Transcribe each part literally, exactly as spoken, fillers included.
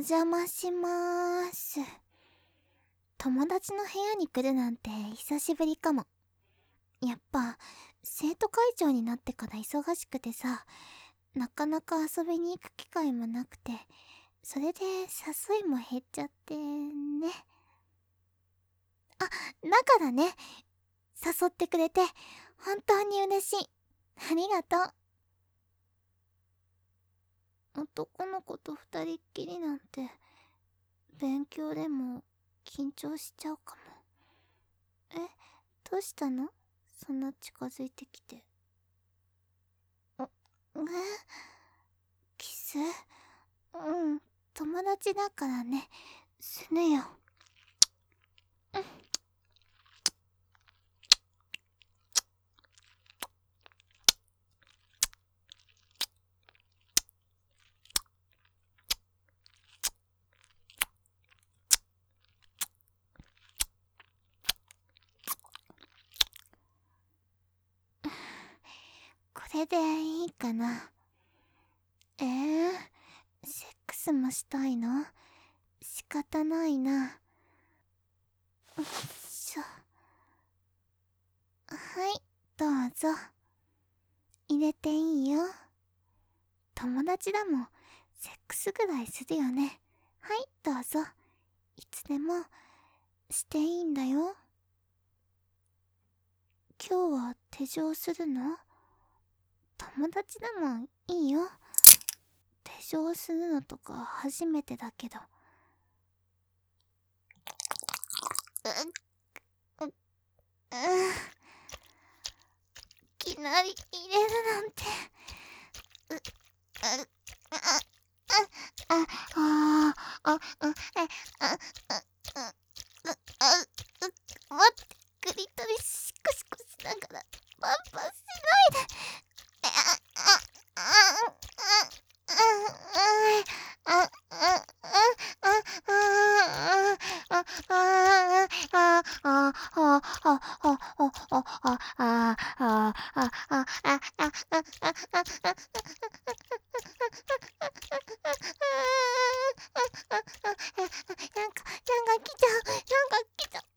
邪魔しまーす。友達の部屋に来るなんて久しぶりかも。やっぱ生徒会長になってから忙しくてさ、なかなか遊びに行く機会もなくて、それで誘いも減っちゃってね。あ、だからね、誘ってくれて本当に嬉しい。ありがとう。男の子と二人っきりなんて勉強でも緊張しちゃうかも。え、どうしたの？そんな近づいてきて。え、キス？うん、友達だからね、するよ。うん。これでいいかな。えー、セックスもしたいの？仕方ないな。よいしょ。はい、どうぞ。入れていいよ。友達だもん、セックスぐらいするよね。はい、どうぞ。いつでもしていいんだよ。今日は手錠するの？友達だもん、いいよ。手錠するのとか初めてだけど。う、う、う、いきなり入れるなんて。う、あ、あ、あ、あ、あ、あ、あ、あ、あ、あ、あ、待って、クリトリシコシコしながらパンパンしないで。あ、あ、あ、あ、あ、あ、あ、なんか、なんか来ちゃう、なんか来ちゃう。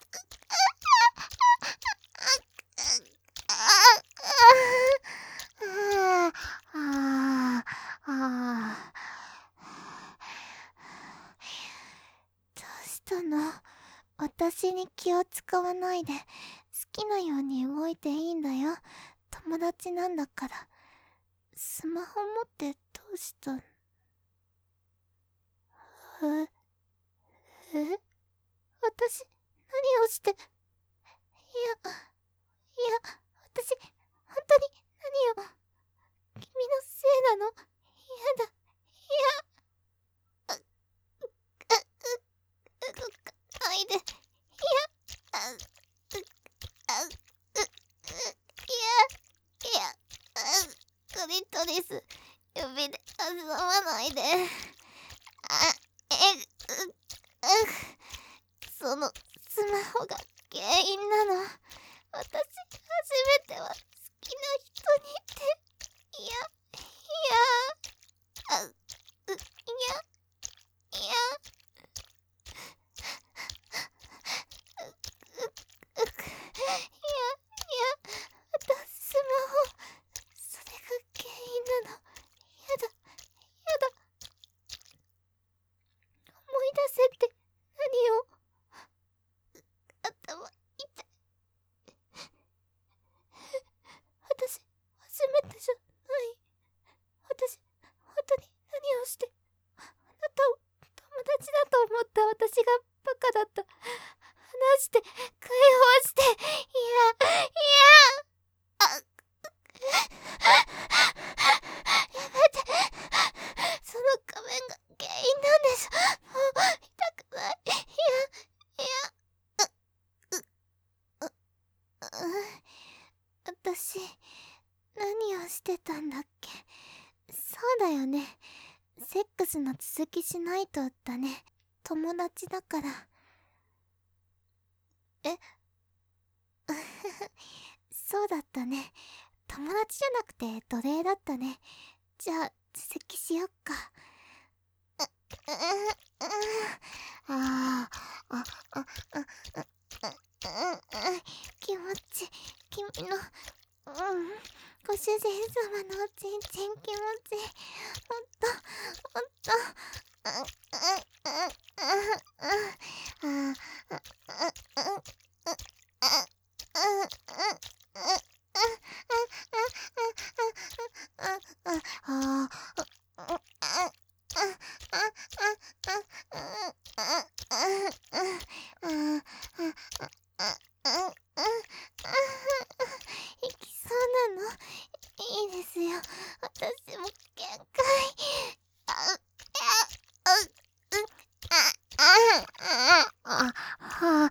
どうしたの？私に気を使わないで好きなように動いていいんだよ。友達なんだから。スマホ持ってどうした？ええ、私何をして？いや、いや、私本当に何を？君のせいなの？やだ、いや、あ、あ、う、動かないで。いや、あ、う、あ、う、う、いや、いや、あ、クリトリス、指で挟まないで。あ、え、う、う、そのスマホが原因なの。私、初めては好きな人にって。いや、いや、あ、う、いや、いや、う、う、う、いや、いや、私スマホ、それが原因なの。やだ、やだ。思い出せって何を？頭痛い。私、初めてじゃない。私、本当に何をして、あなたを友達だと思った私がバカだった。話して、会話して、いや、いや、あ、やめて。その仮面が原因なんです。もう、痛くない。いや、いや、う、う、う、う、私、何をしてたんだっけ？そうだよね。セックスの続きしないとだね。友達だから。えそうだったね。友達じゃなくて奴隷だったね。じゃあ、続きしよっか。 気持ちいい。もっともっと。行きそうなの？いいですよ。私も限界。あうあうあああはあ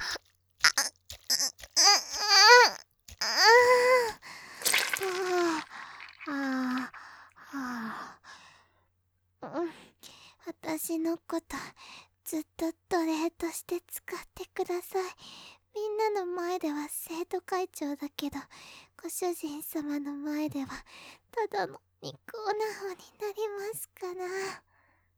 ああうん、私のことずっと奴隷として使ってください。みんなの前では生徒会長だけど、ご主人様の前ではただの肉おなほになりますから。